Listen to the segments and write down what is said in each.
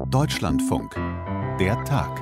Deutschlandfunk. Der Tag.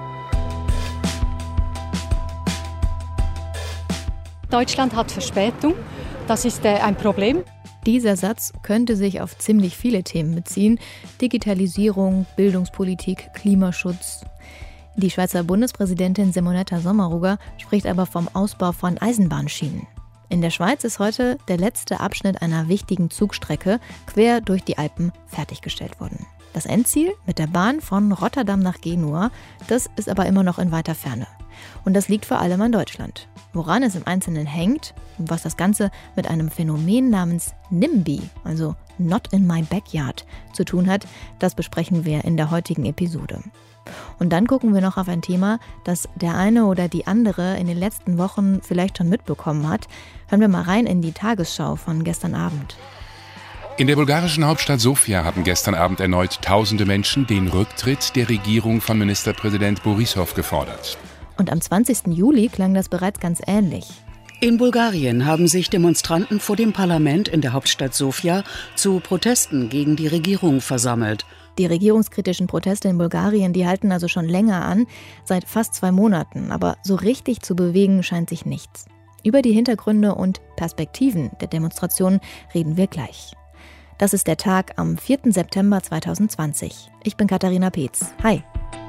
Deutschland hat Verspätung. Das ist ein Problem. Dieser Satz könnte sich auf ziemlich viele Themen beziehen. Digitalisierung, Bildungspolitik, Klimaschutz. Die Schweizer Bundespräsidentin Simonetta Sommaruga spricht aber vom Ausbau von Eisenbahnschienen. In der Schweiz ist heute der letzte Abschnitt einer wichtigen Zugstrecke quer durch die Alpen fertiggestellt worden. Das Endziel mit der Bahn von Rotterdam nach Genua, das ist aber immer noch in weiter Ferne. Und das liegt vor allem an Deutschland. Woran es im Einzelnen hängt und was das Ganze mit einem Phänomen namens NIMBY, also Not in my backyard, zu tun hat, das besprechen wir in der heutigen Episode. Und dann gucken wir noch auf ein Thema, das der eine oder die andere in den letzten Wochen vielleicht schon mitbekommen hat. Hören wir mal rein in die Tagesschau von gestern Abend. In der bulgarischen Hauptstadt Sofia haben gestern Abend erneut tausende Menschen den Rücktritt der Regierung von Ministerpräsident Borissow gefordert. Und am 20. Juli klang das bereits ganz ähnlich. In Bulgarien haben sich Demonstranten vor dem Parlament in der Hauptstadt Sofia zu Protesten gegen die Regierung versammelt. Die regierungskritischen Proteste in Bulgarien, die halten also schon länger an, seit fast 2 Monaten. Aber so richtig zu bewegen scheint sich nichts. Über die Hintergründe und Perspektiven der Demonstrationen reden wir gleich. Das ist der Tag am 4. September 2020. Ich bin Katharina Peetz. Hi.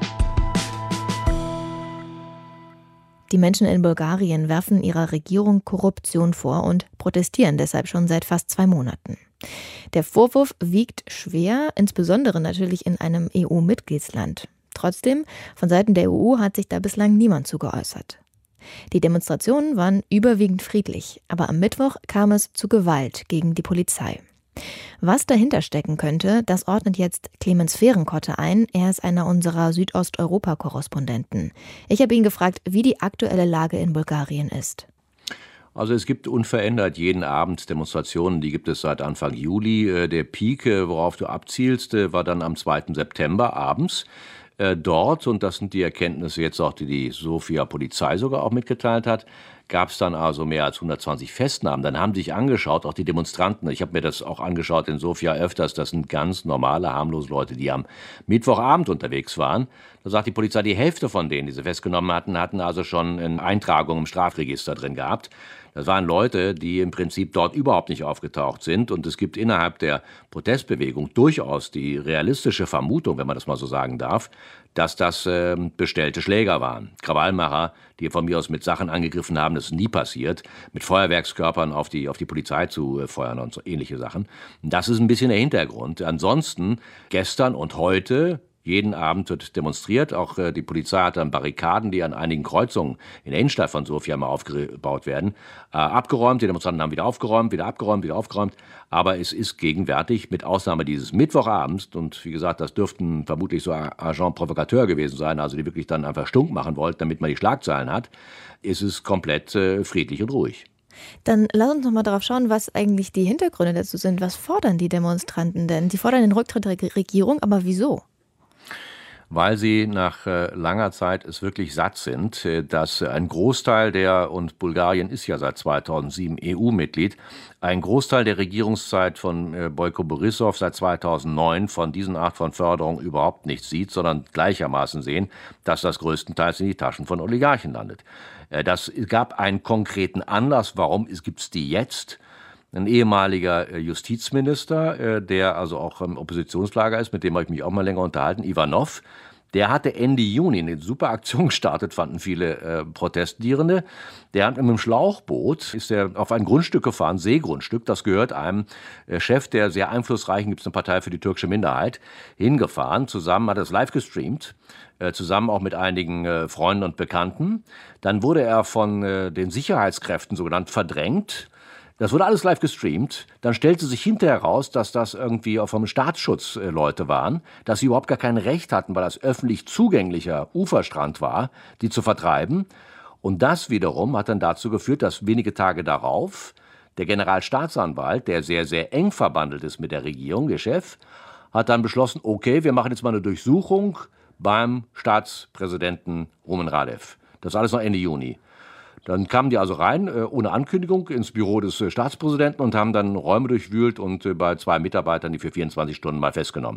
Die Menschen in Bulgarien werfen ihrer Regierung Korruption vor und protestieren deshalb schon seit fast 2 Monaten. Der Vorwurf wiegt schwer, insbesondere natürlich in einem EU-Mitgliedsland. Trotzdem, von Seiten der EU hat sich da bislang niemand zu geäußert. Die Demonstrationen waren überwiegend friedlich, aber am Mittwoch kam es zu Gewalt gegen die Polizei. Was dahinter stecken könnte, das ordnet jetzt Clemens Fehrenkotte ein. Er ist einer unserer Südosteuropa-Korrespondenten. Ich habe ihn gefragt, wie die aktuelle Lage in Bulgarien ist. Also es gibt unverändert jeden Abend Demonstrationen, die gibt es seit Anfang Juli. Der Peak, worauf du abzielst, war dann am 2. September abends. Dort, und das sind die Erkenntnisse jetzt auch, die die Sofia Polizei sogar auch mitgeteilt hat, gab es dann also mehr als 120 Festnahmen. Dann haben sich angeschaut, auch die Demonstranten, ich habe mir das auch angeschaut in Sofia öfters, das sind ganz normale, harmlose Leute, die am Mittwochabend unterwegs waren. Da sagt die Polizei, die Hälfte von denen, die sie festgenommen hatten also schon eine Eintragung im Strafregister drin gehabt. Das waren Leute, die im Prinzip dort überhaupt nicht aufgetaucht sind. Und es gibt innerhalb der Protestbewegung durchaus die realistische Vermutung, wenn man das mal so sagen darf, dass das bestellte Schläger waren. Krawallmacher, die von mir aus mit Sachen angegriffen haben, das ist nie passiert, mit Feuerwerkskörpern auf die Polizei zu feuern und so ähnliche Sachen. Und das ist ein bisschen der Hintergrund. Ansonsten gestern und heute jeden Abend wird demonstriert. Auch die Polizei hat dann Barrikaden, die an einigen Kreuzungen in der Innenstadt von Sofia mal aufgebaut werden, abgeräumt. Die Demonstranten haben wieder aufgeräumt, wieder abgeräumt, wieder aufgeräumt. Aber es ist gegenwärtig, mit Ausnahme dieses Mittwochabends, und wie gesagt, das dürften vermutlich so Agent Provocateur gewesen sein, also die wirklich dann einfach stunk machen wollten, damit man die Schlagzeilen hat, ist es komplett friedlich und ruhig. Dann lass uns noch mal darauf schauen, was eigentlich die Hintergründe dazu sind. Was fordern die Demonstranten denn? Die fordern den Rücktritt der Regierung, aber wieso? Weil sie nach langer Zeit es wirklich satt sind, dass ein Großteil und Bulgarien ist ja seit 2007 EU-Mitglied, ein Großteil der Regierungszeit von Bojko Borissow seit 2009 von diesen Art von Förderung überhaupt nichts sieht, sondern gleichermaßen sehen, dass das größtenteils in die Taschen von Oligarchen landet. Das gab einen konkreten Anlass, warum gibt es die jetzt? Ein ehemaliger Justizminister, der also auch im Oppositionslager ist, mit dem habe ich mich auch mal länger unterhalten, Ivanov, der hatte Ende Juni eine super Aktion gestartet, fanden viele Protestierende. Der hat mit einem Schlauchboot, ist er auf ein Grundstück gefahren, Seegrundstück, das gehört einem Chef der sehr einflussreichen, gibt es eine Partei für die türkische Minderheit, hingefahren, zusammen, hat es live gestreamt, zusammen auch mit einigen Freunden und Bekannten. Dann wurde er von den Sicherheitskräften sogenannt verdrängt. Das wurde alles live gestreamt. Dann stellte sich hinterher raus, dass das irgendwie auch vom Staatsschutz Leute waren, dass sie überhaupt gar kein Recht hatten, weil das öffentlich zugänglicher Uferstrand war, die zu vertreiben. Und das wiederum hat dann dazu geführt, dass wenige Tage darauf der Generalstaatsanwalt, der sehr, sehr eng verbandelt ist mit der Regierung, der Chef, hat dann beschlossen, okay, wir machen jetzt mal eine Durchsuchung beim Staatspräsidenten Rumen Radev. Das alles noch Ende Juni. Dann kamen die also rein, ohne Ankündigung, ins Büro des Staatspräsidenten und haben dann Räume durchwühlt und bei 2 Mitarbeitern die für 24 Stunden mal festgenommen.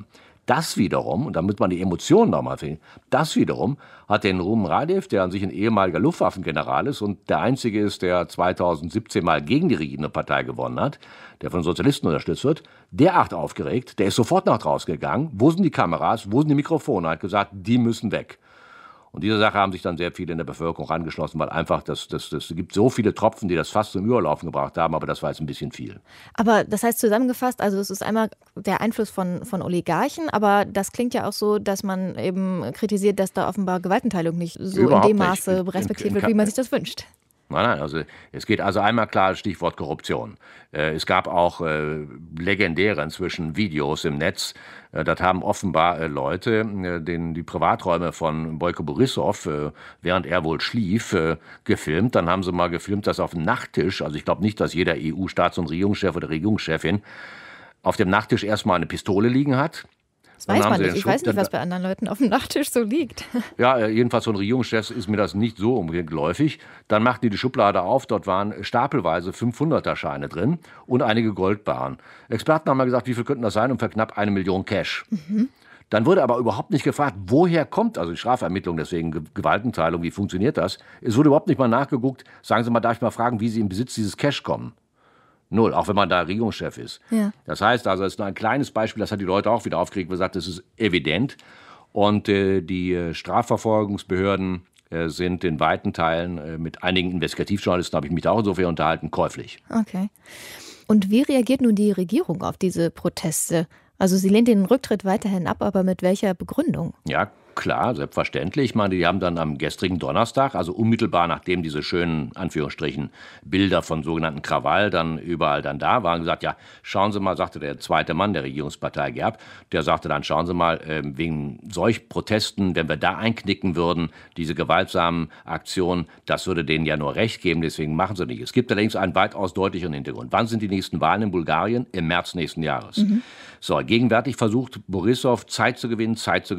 Das wiederum, und damit man die Emotionen nochmal findet, das wiederum hat den Rumen Radev, der an sich ein ehemaliger Luftwaffengeneral ist und der Einzige ist, der 2017 mal gegen die regierende Partei gewonnen hat, der von Sozialisten unterstützt wird, derart aufgeregt, der ist sofort nach draußen gegangen. Wo sind die Kameras, wo sind die Mikrofone? Er hat gesagt, die müssen weg. Und dieser Sache haben sich dann sehr viele in der Bevölkerung angeschlossen, weil einfach das gibt so viele Tropfen, die das fast zum Überlaufen gebracht haben, aber das war jetzt ein bisschen viel. Aber das heißt zusammengefasst, also es ist einmal der Einfluss von Oligarchen, aber das klingt ja auch so, dass man eben kritisiert, dass da offenbar Gewaltenteilung nicht so Überhaupt in dem Maße respektiert wird, wie man sich das wünscht. Nein, also es geht also einmal klar, Stichwort Korruption. Es gab auch legendäre inzwischen Videos im Netz. Das haben offenbar Leute die Privaträume von Boyko Borissow, während er wohl schlief, gefilmt. Dann haben sie mal gefilmt, dass auf dem Nachttisch, also ich glaube nicht, dass jeder EU-Staats- und Regierungschef oder Regierungschefin auf dem Nachttisch erstmal eine Pistole liegen hat. Das weiß man nicht. Ich weiß nicht, was bei anderen Leuten auf dem Nachttisch so liegt. Ja, jedenfalls von Regierungschefs ist mir das nicht so geläufig. Dann machten die Schublade auf, dort waren stapelweise 500er-Scheine drin und einige Goldbarren. Experten haben mal gesagt, wie viel könnten das sein? Und für knapp 1 Million Cash. Dann wurde aber überhaupt nicht gefragt, woher kommt also die Strafermittlung, deswegen Gewaltenteilung, wie funktioniert das? Es wurde überhaupt nicht mal nachgeguckt. Sagen Sie mal, darf ich mal fragen, wie Sie in Besitz dieses Cash kommen? Null, auch wenn man da Regierungschef ist. Ja. Das heißt also, es ist nur ein kleines Beispiel, das hat die Leute auch wieder aufgeregt, gesagt, das ist evident. Und die Strafverfolgungsbehörden sind in weiten Teilen mit einigen Investigativjournalisten, habe ich mich da auch insofern unterhalten, käuflich. Okay. Und wie reagiert nun die Regierung auf diese Proteste? Also sie lehnt den Rücktritt weiterhin ab, aber mit welcher Begründung? Ja, klar, selbstverständlich. Ich meine, die haben dann am gestrigen Donnerstag, also unmittelbar nachdem diese schönen, Anführungsstrichen, Bilder von sogenannten Krawall dann überall dann da waren, gesagt, ja, schauen Sie mal, sagte der zweite Mann der Regierungspartei Gerb, der sagte dann, schauen Sie mal, wegen solch Protesten, wenn wir da einknicken würden, diese gewaltsamen Aktionen, das würde denen ja nur Recht geben, deswegen machen sie nicht. Es gibt allerdings einen weitaus deutlicheren Hintergrund. Wann sind die nächsten Wahlen in Bulgarien? Im März nächsten Jahres. So, gegenwärtig versucht Borissow Zeit zu gewinnen.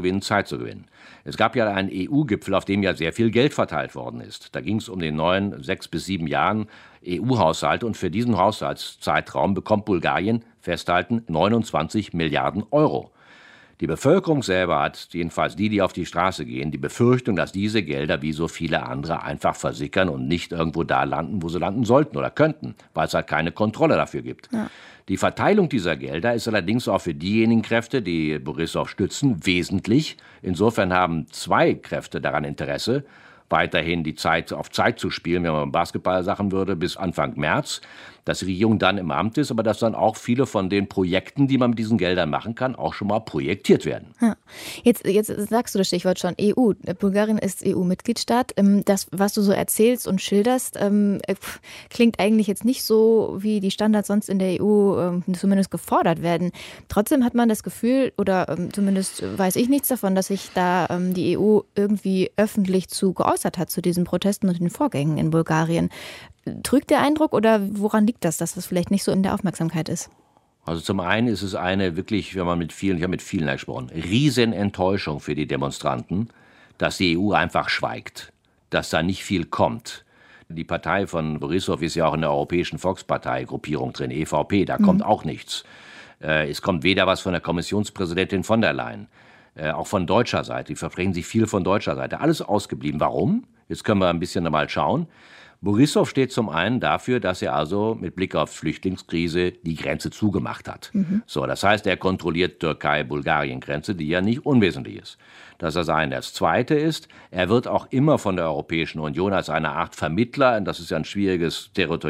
Es gab ja einen EU-Gipfel, auf dem ja sehr viel Geld verteilt worden ist. Da ging es um den neuen 6 bis 7 Jahren EU-Haushalt und für diesen Haushaltszeitraum bekommt Bulgarien, festhalten, 29 Milliarden Euro. Die Bevölkerung selber hat, jedenfalls die auf die Straße gehen, die Befürchtung, dass diese Gelder wie so viele andere einfach versickern und nicht irgendwo da landen, wo sie landen sollten oder könnten, weil es halt keine Kontrolle dafür gibt. Ja. Die Verteilung dieser Gelder ist allerdings auch für diejenigen Kräfte, die Borissow stützen, wesentlich. Insofern haben 2 Kräfte daran Interesse, weiterhin die Zeit auf Zeit zu spielen, wenn man Basketball sagen würde, bis Anfang März, dass die Regierung dann im Amt ist, aber dass dann auch viele von den Projekten, die man mit diesen Geldern machen kann, auch schon mal projektiert werden. Ja. Jetzt sagst du das Stichwort schon, EU. Bulgarien ist EU-Mitgliedstaat. Das, was du so erzählst und schilderst, klingt eigentlich jetzt nicht so, wie die Standards sonst in der EU zumindest gefordert werden. Trotzdem hat man das Gefühl, oder zumindest weiß ich nichts davon, dass sich da die EU irgendwie öffentlich zu geäußert hat zu diesen Protesten und den Vorgängen in Bulgarien. Trügt der Eindruck oder woran liegt das, dass das vielleicht nicht so in der Aufmerksamkeit ist? Also zum einen ist es eine wirklich, ich habe mit vielen gesprochen, Riesenenttäuschung für die Demonstranten, dass die EU einfach schweigt, dass da nicht viel kommt. Die Partei von Borissow ist ja auch in der Europäischen Volkspartei-Gruppierung drin, EVP, da kommt auch nichts. Es kommt weder was von der Kommissionspräsidentin von der Leyen, auch von deutscher Seite, die versprechen sich viel von deutscher Seite. Alles ausgeblieben. Warum? Jetzt können wir ein bisschen mal schauen. Borissow steht zum einen dafür, dass er also mit Blick auf Flüchtlingskrise die Grenze zugemacht hat. So, das heißt, er kontrolliert Türkei-Bulgarien-Grenze, die ja nicht unwesentlich ist. Das ist das eine. Das zweite ist, er wird auch immer von der Europäischen Union als eine Art Vermittler, und das ist ja ein schwieriges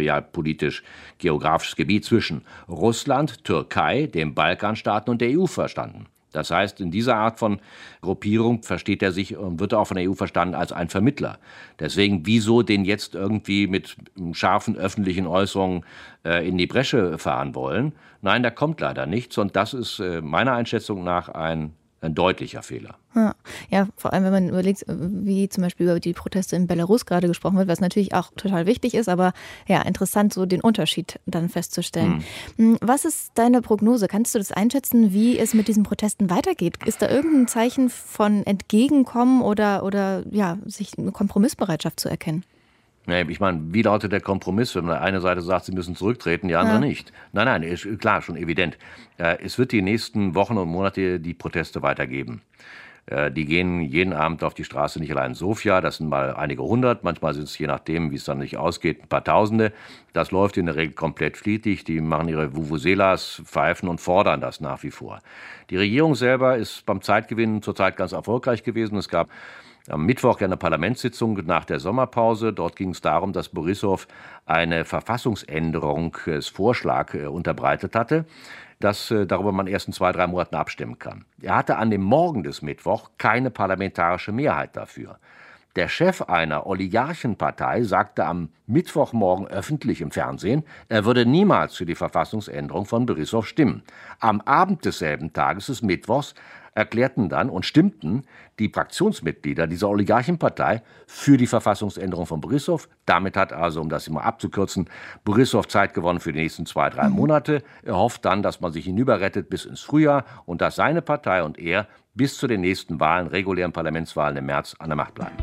territorial-politisch-geografisches Gebiet zwischen Russland, Türkei, den Balkanstaaten und der EU verstanden. Das heißt, in dieser Art von Gruppierung versteht er sich und wird auch von der EU verstanden als ein Vermittler. Deswegen, wieso den jetzt irgendwie mit scharfen öffentlichen Äußerungen in die Bresche fahren wollen? Nein, da kommt leider nichts und das ist meiner Einschätzung nach ein deutlicher Fehler. Ja, vor allem, wenn man überlegt, wie zum Beispiel über die Proteste in Belarus gerade gesprochen wird, was natürlich auch total wichtig ist, aber ja, interessant, so den Unterschied dann festzustellen. Was ist deine Prognose? Kannst du das einschätzen, wie es mit diesen Protesten weitergeht? Ist da irgendein Zeichen von Entgegenkommen oder ja, sich eine Kompromissbereitschaft zu erkennen? Nee, ich meine, wie lautet der Kompromiss, wenn eine Seite sagt, sie müssen zurücktreten, die andere nicht? Nein, ist klar, schon evident. Es wird die nächsten Wochen und Monate die Proteste weitergeben. Die gehen jeden Abend auf die Straße, nicht allein in Sofia, das sind mal einige hundert, manchmal sind es, je nachdem, wie es dann nicht ausgeht, ein paar Tausende. Das läuft in der Regel komplett friedlich, die machen ihre Vuvuzelas, pfeifen und fordern das nach wie vor. Die Regierung selber ist beim Zeitgewinnen zurzeit ganz erfolgreich gewesen. Es gab am Mittwoch eine Parlamentssitzung nach der Sommerpause. Dort ging es darum, dass Borissow eine Verfassungsänderungsvorschlag unterbreitet hatte, darüber man erst in 2-3 Monaten abstimmen kann. Er hatte an dem Morgen des Mittwoch keine parlamentarische Mehrheit dafür. Der Chef einer Oligarchenpartei sagte am Mittwochmorgen öffentlich im Fernsehen, er würde niemals für die Verfassungsänderung von Borissow stimmen. Am Abend desselben Tages, des Mittwochs, erklärten dann und stimmten die Fraktionsmitglieder dieser Oligarchenpartei für die Verfassungsänderung von Borissow. Damit hat also, um das immer abzukürzen, Borissow Zeit gewonnen für die nächsten 2-3 Monate. Er hofft dann, dass man sich hinüberrettet bis ins Frühjahr und dass seine Partei und er bis zu den nächsten Wahlen, regulären Parlamentswahlen im März, an der Macht bleiben.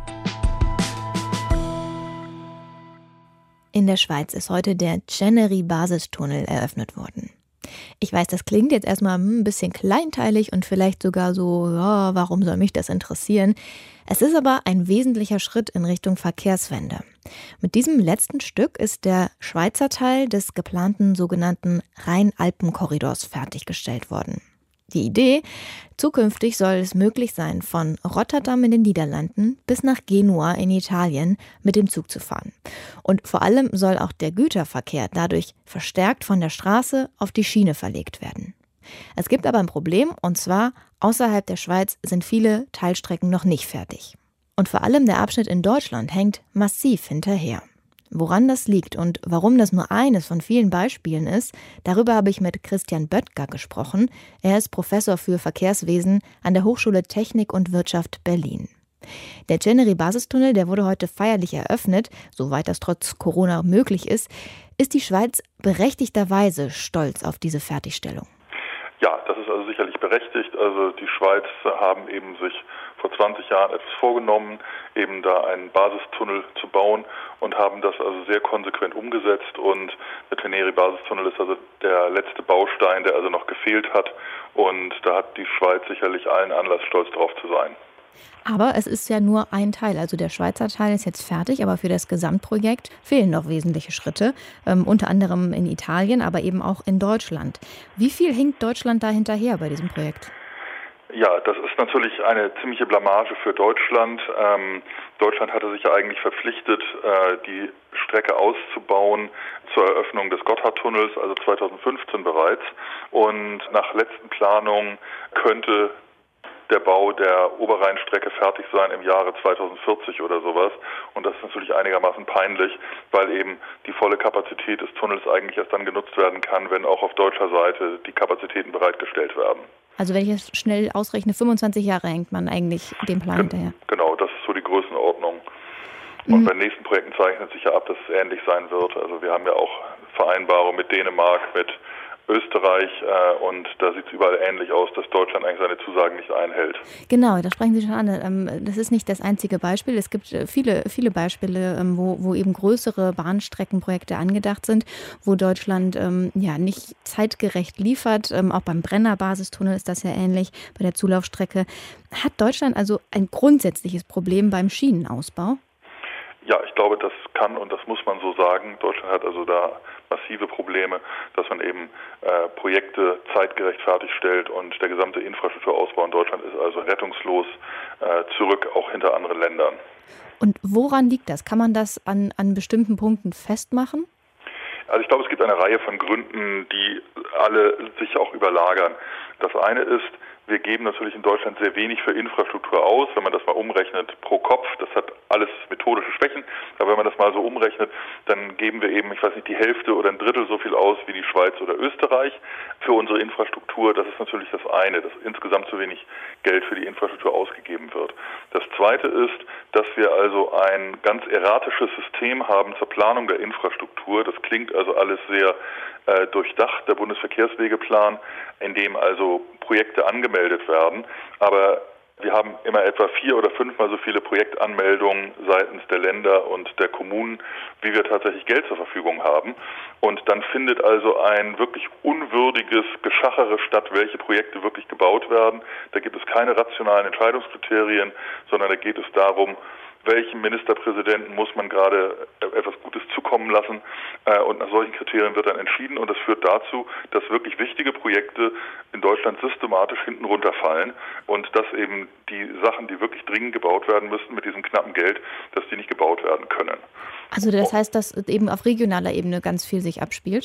In der Schweiz ist heute der Ceneri-Basistunnel eröffnet worden. Ich weiß, das klingt jetzt erstmal ein bisschen kleinteilig und vielleicht sogar so, ja, warum soll mich das interessieren? Es ist aber ein wesentlicher Schritt in Richtung Verkehrswende. Mit diesem letzten Stück ist der Schweizer Teil des geplanten sogenannten Rhein-Alpen-Korridors fertiggestellt worden. Die Idee, zukünftig soll es möglich sein, von Rotterdam in den Niederlanden bis nach Genua in Italien mit dem Zug zu fahren. Und vor allem soll auch der Güterverkehr dadurch verstärkt von der Straße auf die Schiene verlegt werden. Es gibt aber ein Problem, und zwar außerhalb der Schweiz sind viele Teilstrecken noch nicht fertig. Und vor allem der Abschnitt in Deutschland hängt massiv hinterher. Woran das liegt und warum das nur eines von vielen Beispielen ist, darüber habe ich mit Christian Böttger gesprochen. Er ist Professor für Verkehrswesen an der Hochschule Technik und Wirtschaft Berlin. Der Ceneri-Basistunnel, der wurde heute feierlich eröffnet, soweit das trotz Corona möglich ist. Ist die Schweiz berechtigterweise stolz auf diese Fertigstellung? Ja, das ist also sicherlich berechtigt. Also die Schweiz haben eben sich vor 20 Jahren etwas vorgenommen, eben da einen Basistunnel zu bauen und haben das also sehr konsequent umgesetzt. Und der Ceneri-Basistunnel ist also der letzte Baustein, der also noch gefehlt hat. Und da hat die Schweiz sicherlich allen Anlass, stolz drauf zu sein. Aber es ist ja nur ein Teil, also der Schweizer Teil ist jetzt fertig, aber für das Gesamtprojekt fehlen noch wesentliche Schritte, unter anderem in Italien, aber eben auch in Deutschland. Wie viel hinkt Deutschland da hinterher bei diesem Projekt? Ja, das ist natürlich eine ziemliche Blamage für Deutschland. Deutschland hatte sich ja eigentlich verpflichtet, die Strecke auszubauen zur Eröffnung des Gotthardtunnels, also 2015 bereits. Und nach letzten Planungen könnte der Bau der Oberrheinstrecke fertig sein im Jahre 2040 oder sowas. Und das ist natürlich einigermaßen peinlich, weil eben die volle Kapazität des Tunnels eigentlich erst dann genutzt werden kann, wenn auch auf deutscher Seite die Kapazitäten bereitgestellt werden. Also wenn ich es schnell ausrechne, 25 Jahre hängt man eigentlich dem Plan hinterher. Genau, das ist so die Größenordnung. Und bei den nächsten Projekten zeichnet sich ja ab, dass es ähnlich sein wird. Also wir haben ja auch Vereinbarungen mit Dänemark, mit Österreich und da sieht es überall ähnlich aus, dass Deutschland eigentlich seine Zusagen nicht einhält. Genau, da sprechen Sie schon an. Das ist nicht das einzige Beispiel. Es gibt viele Beispiele, wo eben größere Bahnstreckenprojekte angedacht sind, wo Deutschland nicht zeitgerecht liefert. Auch beim Brenner-Basistunnel ist das ja ähnlich, bei der Zulaufstrecke. Hat Deutschland also ein grundsätzliches Problem beim Schienenausbau? Ja, ich glaube, das kann und das muss man so sagen. Deutschland hat also da massive Probleme, dass man eben Projekte zeitgerecht fertigstellt und der gesamte Infrastrukturausbau in Deutschland ist also rettungslos zurück, auch hinter anderen Ländern. Und woran liegt das? Kann man das an bestimmten Punkten festmachen? Also ich glaube, es gibt eine Reihe von Gründen, die alle sich auch überlagern. Das eine ist, wir geben natürlich in Deutschland sehr wenig für Infrastruktur aus, wenn man das mal umrechnet pro Kopf. Das hat alles methodische Schwächen, aber wenn man das mal so umrechnet, dann geben wir eben, die Hälfte oder ein Drittel so viel aus wie die Schweiz oder Österreich für unsere Infrastruktur. Das ist natürlich das eine, dass insgesamt zu wenig Geld für die Infrastruktur ausgegeben wird. Das zweite ist, dass wir also ein ganz erratisches System haben zur Planung der Infrastruktur. Das klingt also alles sehr durchdacht, der Bundesverkehrswegeplan, in dem also Projekte angemeldet werden, aber Wir haben immer etwa 4 oder 5-mal so viele Projektanmeldungen seitens der Länder und der Kommunen, wie wir tatsächlich Geld zur Verfügung haben. Und dann findet also ein wirklich unwürdiges Geschachere statt, welche Projekte wirklich gebaut werden. Da gibt es keine rationalen Entscheidungskriterien, sondern da geht es darum, welchem Ministerpräsidenten muss man gerade etwas Gutes zukommen lassen, und nach solchen Kriterien wird dann entschieden und das führt dazu, dass wirklich wichtige Projekte in Deutschland systematisch hinten runterfallen und dass eben die Sachen, die wirklich dringend gebaut werden müssten mit diesem knappen Geld, dass die nicht gebaut werden können. Also das heißt, dass eben auf regionaler Ebene ganz viel sich abspielt?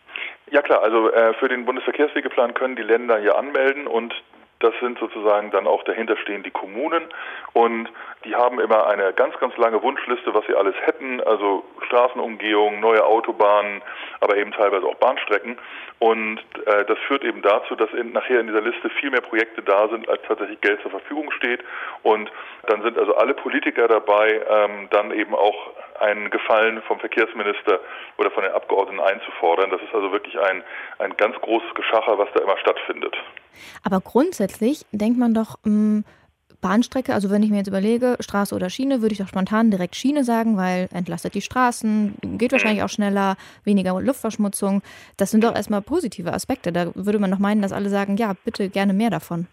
Ja klar, also für den Bundesverkehrswegeplan können die Länder hier anmelden und das sind sozusagen dann auch dahinterstehend die Kommunen und die haben immer eine ganz, ganz lange Wunschliste, was sie alles hätten, also Straßenumgehungen, neue Autobahnen, aber eben teilweise auch Bahnstrecken und das führt eben dazu, dass nachher in dieser Liste viel mehr Projekte da sind, als tatsächlich Geld zur Verfügung steht und dann sind also alle Politiker dabei, dann eben auch einen Gefallen vom Verkehrsminister oder von den Abgeordneten einzufordern. Das ist also wirklich ein ganz großes Geschacher, was da immer stattfindet. Aber grundsätzlich denkt man doch, Bahnstrecke, also wenn ich mir jetzt überlege, Straße oder Schiene, würde ich doch spontan direkt Schiene sagen, weil entlastet die Straßen, geht wahrscheinlich auch schneller, weniger Luftverschmutzung. Das sind doch erstmal positive Aspekte. Da würde man doch meinen, dass alle sagen, ja, bitte gerne mehr davon.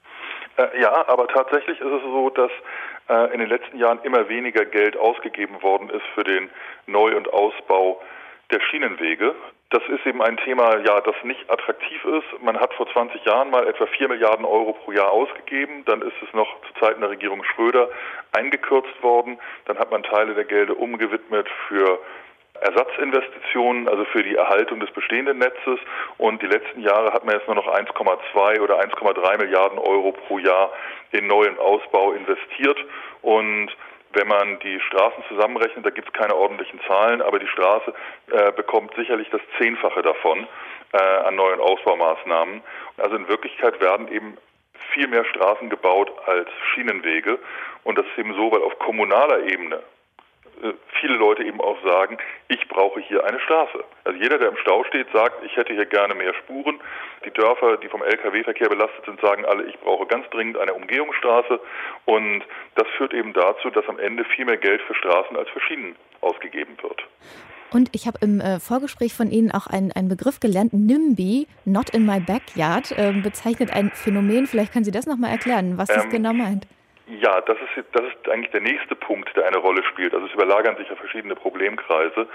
Ja, aber tatsächlich ist es so, dass in den letzten Jahren immer weniger Geld ausgegeben worden ist für den Neu- und Ausbau der Schienenwege. Das ist eben ein Thema, ja, das nicht attraktiv ist. Man hat vor 20 Jahren mal etwa 4 Milliarden Euro pro Jahr ausgegeben. Dann ist es noch zu Zeiten der Regierung Schröder eingekürzt worden. Dann hat man Teile der Gelder umgewidmet für Ersatzinvestitionen, also für die Erhaltung des bestehenden Netzes. Und die letzten Jahre hat man jetzt nur noch 1,2 oder 1,3 Milliarden Euro pro Jahr in neuen Ausbau investiert. Und wenn man die Straßen zusammenrechnet, da gibt es keine ordentlichen Zahlen, aber die Straße bekommt sicherlich das 10-fache davon an neuen Ausbaumaßnahmen. Also in Wirklichkeit werden eben viel mehr Straßen gebaut als Schienenwege. Und das ist eben so, weil auf kommunaler Ebene viele Leute eben auch sagen, ich brauche hier eine Straße. Also jeder, der im Stau steht, sagt, ich hätte hier gerne mehr Spuren. Die Dörfer, die vom Lkw-Verkehr belastet sind, sagen alle, ich brauche ganz dringend eine Umgehungsstraße. Und das führt eben dazu, dass am Ende viel mehr Geld für Straßen als für Schienen ausgegeben wird. Und ich habe im Vorgespräch von Ihnen auch einen Begriff gelernt, NIMBY, Not in my backyard, bezeichnet ein Phänomen. Vielleicht können Sie das nochmal erklären, was das genau meint. Ja, das ist eigentlich der nächste Punkt, der eine Rolle spielt. Also es überlagern sich ja verschiedene Problemkreise,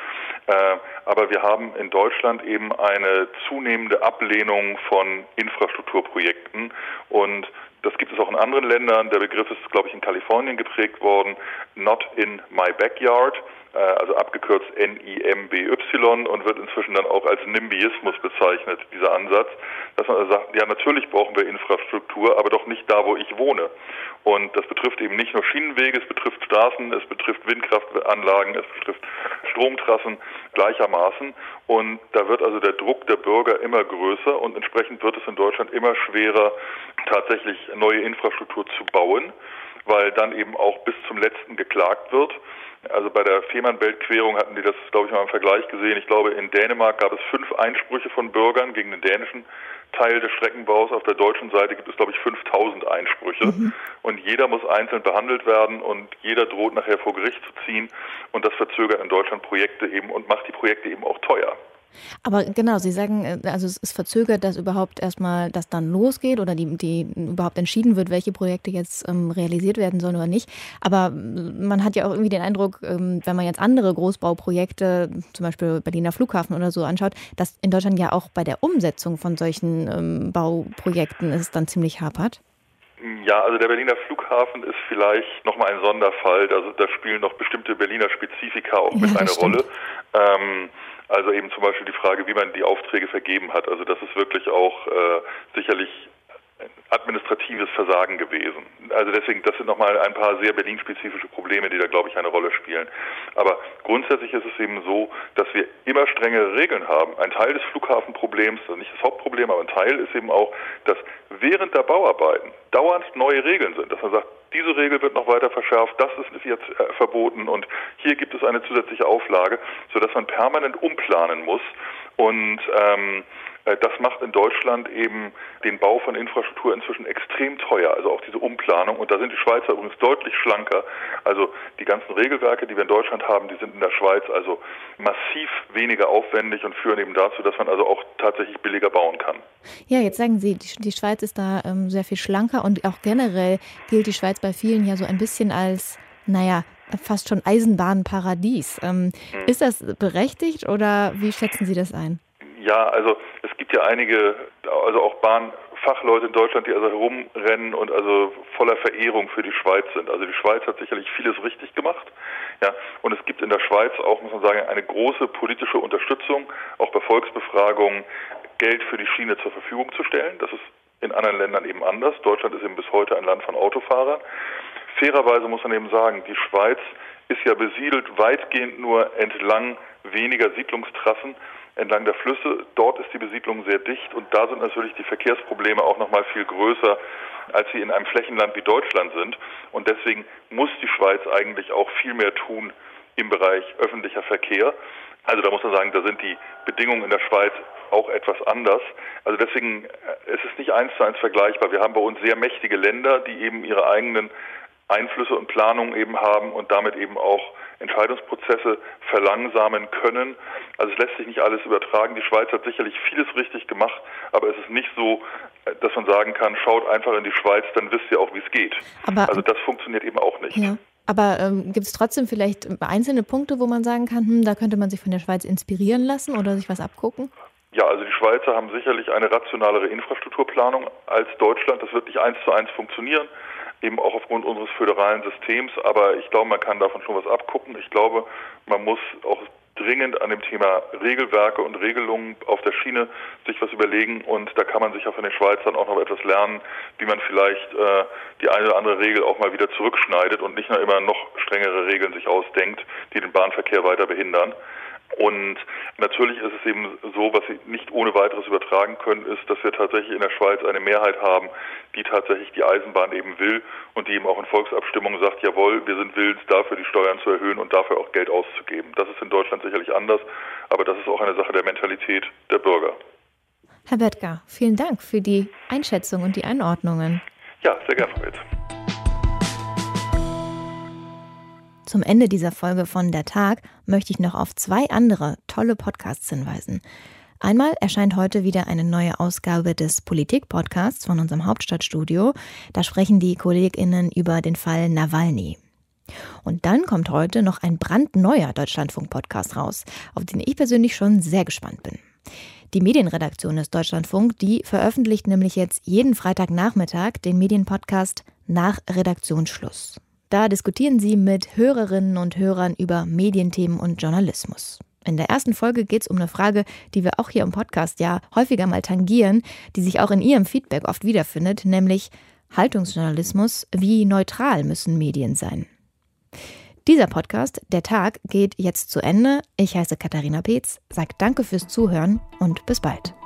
aber wir haben in Deutschland eben eine zunehmende Ablehnung von Infrastrukturprojekten und das gibt es auch in anderen Ländern. Der Begriff ist, glaube ich, in Kalifornien geprägt worden, Not in my backyard, also abgekürzt NIMBY und wird inzwischen dann auch als NIMBYismus bezeichnet, dieser Ansatz, dass man also sagt, ja, natürlich brauchen wir Infrastruktur, aber doch nicht da, wo ich wohne. Und das betrifft eben nicht nur Schienenwege, es betrifft Straßen, es betrifft Windkraftanlagen, es betrifft Stromtrassen gleichermaßen. Und da wird also der Druck der Bürger immer größer und entsprechend wird es in Deutschland immer schwerer, tatsächlich neue Infrastruktur zu bauen, weil dann eben auch bis zum Letzten geklagt wird. Also bei der Fehmarnbelt-Querung hatten die das, glaube ich, mal im Vergleich gesehen. Ich glaube, in Dänemark gab es 5 Einsprüche von Bürgern gegen den dänischen Teil des Streckenbaus. Auf der deutschen Seite gibt es, glaube ich, 5000 Einsprüche. Und jeder muss einzeln behandelt werden und jeder droht nachher vor Gericht zu ziehen. Und das verzögert in Deutschland Projekte eben und macht die Projekte eben auch teuer. Aber genau, Sie sagen, also es verzögert, dass überhaupt erstmal das dann losgeht oder die überhaupt entschieden wird, welche Projekte jetzt realisiert werden sollen oder nicht. Aber man hat ja auch irgendwie den Eindruck, wenn man jetzt andere Großbauprojekte, zum Beispiel Berliner Flughafen oder so anschaut, dass in Deutschland ja auch bei der Umsetzung von solchen Bauprojekten es dann ziemlich hapert. Ja, also der Berliner Flughafen ist vielleicht nochmal ein Sonderfall. Also da spielen noch bestimmte Berliner Spezifika auch mit eine Rolle. Also eben zum Beispiel die Frage, wie man die Aufträge vergeben hat. Also das ist wirklich auch sicherlich administratives Versagen gewesen. Also deswegen, das sind nochmal ein paar sehr Berlin-spezifische Probleme, die da, glaube ich, eine Rolle spielen. Aber grundsätzlich ist es eben so, dass wir immer strengere Regeln haben. Ein Teil des Flughafenproblems, also nicht das Hauptproblem, aber ein Teil ist eben auch, dass während der Bauarbeiten dauernd neue Regeln sind. Dass man sagt, diese Regel wird noch weiter verschärft, das ist jetzt verboten und hier gibt es eine zusätzliche Auflage, sodass man permanent umplanen muss und Das macht in Deutschland eben den Bau von Infrastruktur inzwischen extrem teuer, also auch diese Umplanung. Und da sind die Schweizer übrigens deutlich schlanker. Also die ganzen Regelwerke, die wir in Deutschland haben, die sind in der Schweiz also massiv weniger aufwendig und führen eben dazu, dass man also auch tatsächlich billiger bauen kann. Ja, jetzt sagen Sie, die Schweiz ist da sehr viel schlanker und auch generell gilt die Schweiz bei vielen ja so ein bisschen als, fast schon Eisenbahnparadies. Ist das berechtigt oder wie schätzen Sie das ein? Ja, also es gibt ja einige, also auch Bahnfachleute in Deutschland, die also herumrennen und also voller Verehrung für die Schweiz sind. Also die Schweiz hat sicherlich vieles richtig gemacht. Ja, und es gibt in der Schweiz auch, muss man sagen, eine große politische Unterstützung, auch bei Volksbefragungen, Geld für die Schiene zur Verfügung zu stellen. Das ist in anderen Ländern eben anders. Deutschland ist eben bis heute ein Land von Autofahrern. Fairerweise muss man eben sagen, die Schweiz ist ja besiedelt weitgehend nur entlang weniger Siedlungstrassen, entlang der Flüsse. Dort ist die Besiedlung sehr dicht und da sind natürlich die Verkehrsprobleme auch noch mal viel größer, als sie in einem Flächenland wie Deutschland sind. Und deswegen muss die Schweiz eigentlich auch viel mehr tun im Bereich öffentlicher Verkehr. Also da muss man sagen, da sind die Bedingungen in der Schweiz auch etwas anders. Also deswegen ist es nicht 1:1 vergleichbar. Wir haben bei uns sehr mächtige Länder, die eben ihre eigenen Einflüsse und Planungen eben haben und damit eben auch Entscheidungsprozesse verlangsamen können. Also es lässt sich nicht alles übertragen. Die Schweiz hat sicherlich vieles richtig gemacht, aber es ist nicht so, dass man sagen kann, schaut einfach in die Schweiz, dann wisst ihr auch, wie es geht. Also das funktioniert eben auch nicht. Ja. Aber gibt es trotzdem vielleicht einzelne Punkte, wo man sagen kann, da könnte man sich von der Schweiz inspirieren lassen oder sich was abgucken? Ja, also die Schweizer haben sicherlich eine rationalere Infrastrukturplanung als Deutschland. Das wird nicht 1:1 funktionieren, eben auch aufgrund unseres föderalen Systems. Aber ich glaube, man kann davon schon was abgucken. Ich glaube, man muss auch dringend an dem Thema Regelwerke und Regelungen auf der Schiene sich was überlegen. Und da kann man sich auch von den Schweizern auch noch etwas lernen, wie man vielleicht die eine oder andere Regel auch mal wieder zurückschneidet und nicht nur immer noch strengere Regeln sich ausdenkt, die den Bahnverkehr weiter behindern. Und natürlich ist es eben so, was Sie nicht ohne weiteres übertragen können, ist, dass wir tatsächlich in der Schweiz eine Mehrheit haben, die tatsächlich die Eisenbahn eben will und die eben auch in Volksabstimmungen sagt, jawohl, wir sind willens, dafür die Steuern zu erhöhen und dafür auch Geld auszugeben. Das ist in Deutschland sicherlich anders, aber das ist auch eine Sache der Mentalität der Bürger. Herr Boettger, vielen Dank für die Einschätzung und die Einordnungen. Ja, sehr gerne, Frau Witz. Zum Ende dieser Folge von Der Tag möchte ich noch auf 2 andere tolle Podcasts hinweisen. Einmal erscheint heute wieder eine neue Ausgabe des Politik-Podcasts von unserem Hauptstadtstudio. Da sprechen die KollegInnen über den Fall Nawalny. Und dann kommt heute noch ein brandneuer Deutschlandfunk-Podcast raus, auf den ich persönlich schon sehr gespannt bin. Die Medienredaktion des Deutschlandfunk, die veröffentlicht nämlich jetzt jeden Freitagnachmittag den Medienpodcast Nach Redaktionsschluss. Da diskutieren sie mit Hörerinnen und Hörern über Medienthemen und Journalismus. In der ersten Folge geht es um eine Frage, die wir auch hier im Podcast ja häufiger mal tangieren, die sich auch in Ihrem Feedback oft wiederfindet, nämlich Haltungsjournalismus, wie neutral müssen Medien sein? Dieser Podcast, Der Tag, geht jetzt zu Ende. Ich heiße Katharina Peetz, sage danke fürs Zuhören und bis bald.